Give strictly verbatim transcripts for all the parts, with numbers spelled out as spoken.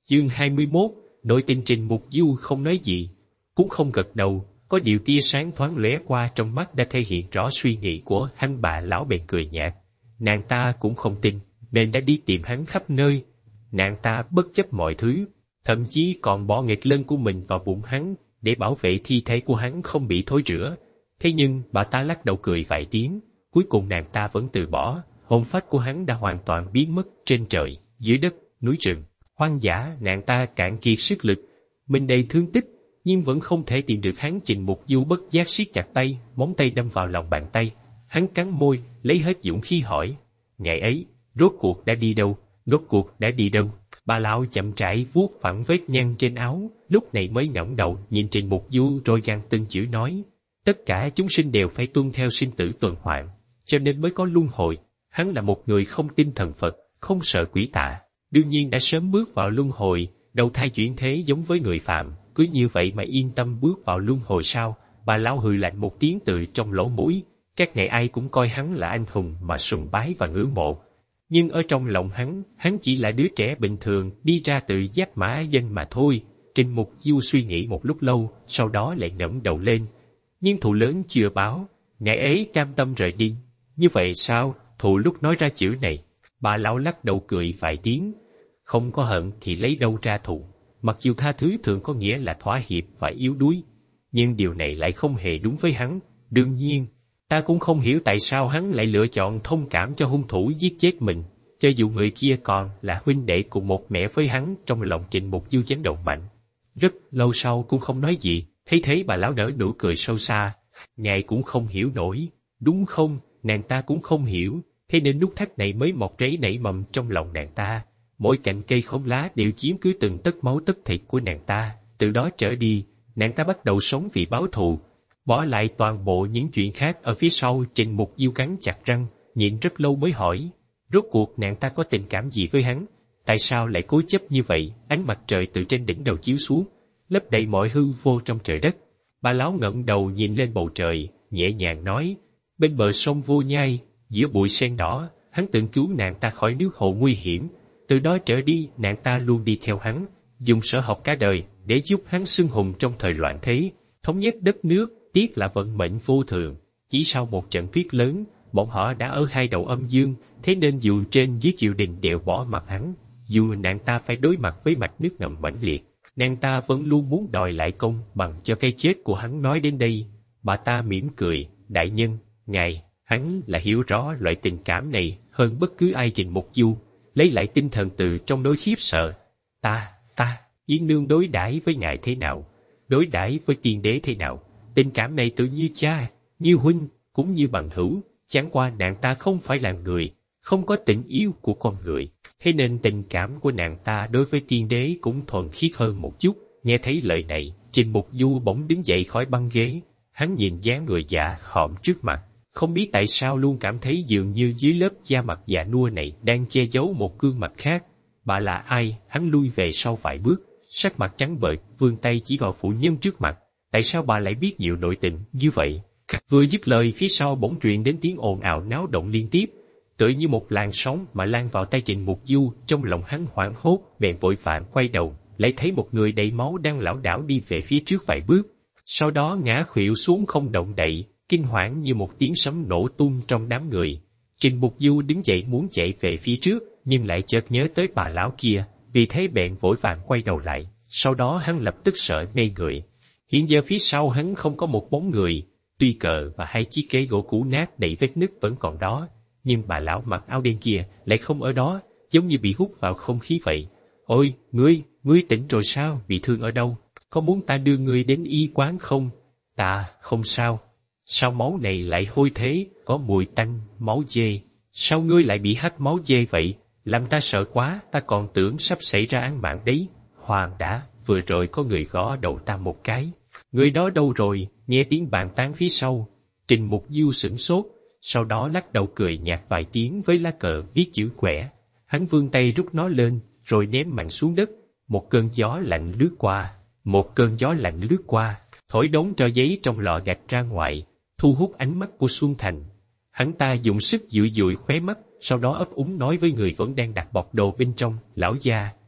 Chương hai mươi mốt, nội tình Trình Mục Du không nói gì, cũng không gật đầu, có điều tia sáng thoáng lóe qua trong mắt đã thể hiện rõ suy nghĩ của hắn. Bà lão bèn cười nhạt. Nàng ta cũng không tin, nên đã đi tìm hắn khắp nơi. Nàng ta bất chấp mọi thứ, thậm chí còn bỏ nghịch lân của mình vào bụng hắn để bảo vệ thi thể của hắn không bị thối rữa. Thế nhưng bà ta lắc đầu cười vài tiếng, cuối cùng nàng ta vẫn từ bỏ. Hồn phách của hắn đã hoàn toàn biến mất trên trời, dưới đất, núi rừng, hoang dã. Nàng ta cạn kiệt sức lực, mình đầy thương tích, nhưng vẫn không thể tìm được hắn. Trình Mục Du bất giác siết chặt tay, móng tay đâm vào lòng bàn tay. Hắn cắn môi, lấy hết dũng khí hỏi: ngày ấy, rốt cuộc đã đi đâu? Rốt cuộc đã đi đâu? Bà lão chậm rãi vuốt phẳng vết nhăn trên áo, lúc này mới ngẩng đầu nhìn Trình Mục Du rồi gằn từng chữ nói: tất cả chúng sinh đều phải tuân theo sinh tử tuần hoàn, cho nên mới có luân hồi. Hắn là một người không tin thần Phật, không sợ quỷ tà, đương nhiên đã sớm bước vào luân hồi, đầu thai chuyển thế giống với người phạm, cứ như vậy mà yên tâm bước vào luân hồi sao? Bà lão hừ lạnh một tiếng từ trong lỗ mũi. Các ngày ai cũng coi hắn là anh hùng mà sùng bái và ngưỡng mộ, nhưng ở trong lòng hắn, hắn chỉ là đứa trẻ bình thường đi ra từ giáp mã dân mà thôi. Trình Mục Du suy nghĩ một lúc lâu, sau đó lại ngẩng đầu lên. Nhưng thù lớn chưa báo, ngày ấy cam tâm rời đi. Như vậy sao? Thù lúc nói ra chữ này, bà lão lắc đầu cười vài tiếng. Không có hận thì lấy đâu ra thù? Mặc dù tha thứ thường có nghĩa là thỏa hiệp và yếu đuối, nhưng điều này lại không hề đúng với hắn. Đương nhiên, ta cũng không hiểu tại sao hắn lại lựa chọn thông cảm cho hung thủ giết chết mình, cho dù người kia còn là huynh đệ cùng một mẹ với hắn. Trong lòng Trình Mục Du chấn động mạnh, rất lâu sau cũng không nói gì. Thấy thế bà lão nở nụ cười sâu xa. Ngài cũng không hiểu nổi, đúng không? Nàng ta cũng không hiểu, thế nên nút thắt này mới mọc rễ nảy mầm trong lòng nàng ta. Mỗi cạnh cây khóm lá đều chiếm cứ từng tấc máu tấc thịt của nàng ta. Từ đó trở đi, nàng ta bắt đầu sống vì báo thù, bỏ lại toàn bộ những chuyện khác ở phía sau. Trình Mục Du cắn chặt răng, nhịn rất lâu mới hỏi: rốt cuộc nàng ta có tình cảm gì với hắn? Tại sao lại cố chấp như vậy? Ánh mặt trời từ trên đỉnh đầu chiếu xuống, lấp đầy mọi hư vô trong trời đất. Bà lão ngẩng đầu nhìn lên bầu trời, nhẹ nhàng nói: bên bờ sông Vô Nhai, giữa bụi sen đỏ, hắn từng cứu nàng ta khỏi nước hồ nguy hiểm. Từ đó trở đi, nàng ta luôn đi theo hắn, dùng sở học cả đời để giúp hắn xưng hùng trong thời loạn thế, thống nhất đất nước. Tiếc là vận mệnh vô thường, chỉ sau một trận tuyết lớn, bọn họ đã ở hai đầu âm dương, thế nên dù trên dưới triều đình đều bỏ mặt hắn. Dù nàng ta phải đối mặt với mạch nước ngầm mãnh liệt, nàng ta vẫn luôn muốn đòi lại công bằng cho cái chết của hắn. Nói đến đây, bà ta mỉm cười: đại nhân, ngài, hắn là hiểu rõ loại tình cảm này hơn bất cứ ai. Trình Mục Du lấy lại tinh thần từ trong nỗi khiếp sợ. Ta, ta, Yên Nương đối đãi với ngài thế nào? Đối đãi với tiên đế thế nào? Tình cảm này tự như cha, như huynh, cũng như bằng hữu. Chẳng qua nàng ta không phải là người, không có tình yêu của con người, thế nên tình cảm của nàng ta đối với tiên đế cũng thuần khiết hơn một chút. Nghe thấy lời này, Trình Mục Du bỗng đứng dậy khỏi băng ghế. Hắn nhìn dáng người già hõm trước mặt, không biết tại sao luôn cảm thấy dường như dưới lớp da mặt già nua này đang che giấu một gương mặt khác. Bà là ai? Hắn lui về sau vài bước, sắc mặt trắng bệch, vươn tay chỉ vào phụ nhân trước mặt. Tại sao bà lại biết nhiều nội tình như vậy? Vừa dứt lời, phía sau bỗng truyền đến tiếng ồn ào náo động liên tiếp, tựa như một làn sóng mà lan vào tay Trình Mục Du. Trong lòng hắn hoảng hốt, bèn vội vàng quay đầu, lại thấy một người đầy máu đang lảo đảo đi về phía trước vài bước, sau đó ngã khuỵu xuống không động đậy. Kinh hoảng như một tiếng sấm nổ tung trong đám người. Trình Mục Du đứng dậy muốn chạy về phía trước, nhưng lại chợt nhớ tới bà lão kia, vì thế bèn vội vàng quay đầu lại. Sau đó hắn lập tức sợ ngây người. Hiện giờ phía sau hắn không có một bóng người, tuy cờ và hai chiếc ghế gỗ cũ nát đầy vết nứt vẫn còn đó, nhưng bà lão mặc áo đen kia lại không ở đó, giống như bị hút vào không khí vậy. Ôi, ngươi, ngươi tỉnh rồi sao? Bị thương ở đâu? Có muốn ta đưa ngươi đến y quán không? Ta, không sao. Sao máu này lại hôi thế, có mùi tanh, máu dê? Sao ngươi lại bị hắt máu dê vậy? Làm ta sợ quá, ta còn tưởng sắp xảy ra án mạng đấy. Hoàng đã, vừa rồi có người gõ đầu ta một cái. Người đó đâu rồi? Nghe tiếng bàn tán phía sau. Trình Mục Du sửng sốt, sau đó lắc đầu cười nhạt vài tiếng với lá cờ viết chữ quẻ. Hắn vươn tay rút nó lên, rồi ném mạnh xuống đất. Một cơn gió lạnh lướt qua, một cơn gió lạnh lướt qua, thổi đống tro giấy trong lò gạch ra ngoài, thu hút ánh mắt của Xuân Thành. Hắn ta dùng sức dụi dụi khóe mắt, sau đó ấp úng nói với người vẫn đang đặt bọc đồ bên trong: lão gia,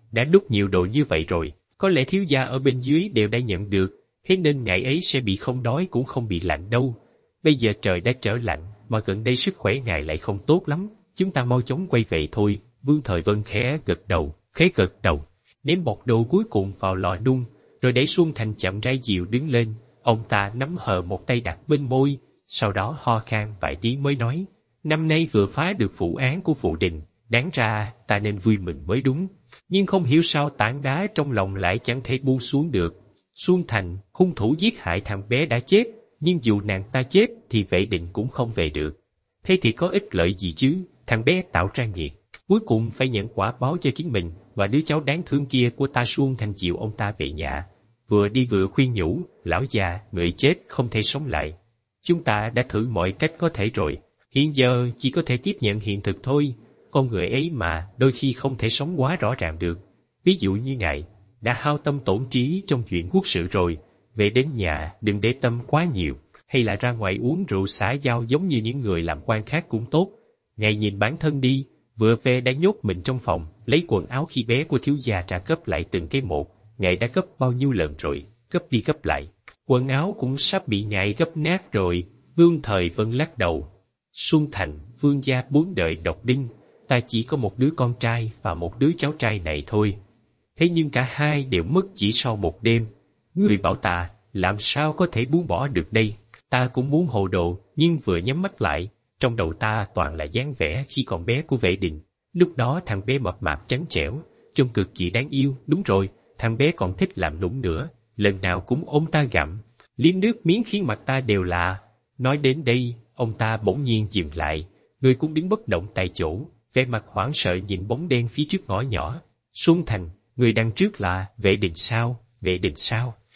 đã đúc nhiều đồ như vậy rồi, có lẽ thiếu gia ở bên dưới đều đã nhận được, thế nên ngày ấy sẽ bị không đói cũng không bị lạnh đâu. Bây giờ trời đã trở lạnh, mà gần đây sức khỏe ngài lại không tốt lắm, chúng ta mau chóng quay về thôi. Vương Thời Vân khẽ gật đầu, khẽ gật đầu, ném bọt đồ cuối cùng vào lò nung, rồi đẩy Xuân Thành chậm rãi dịu đứng lên. Ông ta nắm hờ một tay đặt bên môi, sau đó ho khan vài tiếng mới nói, năm nay vừa phá được vụ án của Phụ Đình, đáng ra ta nên vui mừng mới đúng, nhưng không hiểu sao tảng đá trong lòng lại chẳng thể buông xuống được. Xuân Thành, hung thủ giết hại thằng bé đã chết, nhưng dù nàng ta chết thì Vệ Định cũng không về được. Thế thì có ích lợi gì chứ, thằng bé tạo ra nghiệt, cuối cùng phải nhận quả báo cho chính mình, và đứa cháu đáng thương kia của ta. Xuân Thành chịu ông ta về nhà, vừa đi vừa khuyên nhủ, lão già, người chết không thể sống lại. Chúng ta đã thử mọi cách có thể rồi, hiện giờ chỉ có thể tiếp nhận hiện thực thôi. Con người ấy mà đôi khi không thể sống quá rõ ràng được. Ví dụ như ngài, đã hao tâm tổn trí trong chuyện quốc sự rồi, về đến nhà đừng để tâm quá nhiều, hay là ra ngoài uống rượu xã giao giống như những người làm quan khác cũng tốt. Ngài nhìn bản thân đi, vừa về đã nhốt mình trong phòng, lấy quần áo khi bé của thiếu gia trả cấp lại từng cái một. Ngài đã gấp bao nhiêu lần rồi, gấp đi gấp lại, quần áo cũng sắp bị ngài gấp nát rồi. Vương Thời Vân lắc đầu. Xuân Thành, vương gia bốn đời độc đinh, ta chỉ có một đứa con trai và một đứa cháu trai này thôi. Thế nhưng cả hai đều mất chỉ sau một đêm. Người bảo ta, làm sao có thể buông bỏ được đây? Ta cũng muốn hồ đồ, nhưng vừa nhắm mắt lại, trong đầu ta toàn là dáng vẻ khi còn bé của Vệ Đình. Lúc đó thằng bé mập mạp trắng trẻo, trông cực kỳ đáng yêu. Đúng rồi, thằng bé còn thích làm nũng nữa, lần nào cũng ôm ta gặm, liếm nước miếng khiến mặt ta đều lạ. Nói đến đây, ông ta bỗng nhiên dừng lại, người cũng đứng bất động tại chỗ, vẻ mặt hoảng sợ nhìn bóng đen phía trước ngõ nhỏ. Xuân Thành, người đằng trước là Vệ Đình sao? Vệ Đình sao?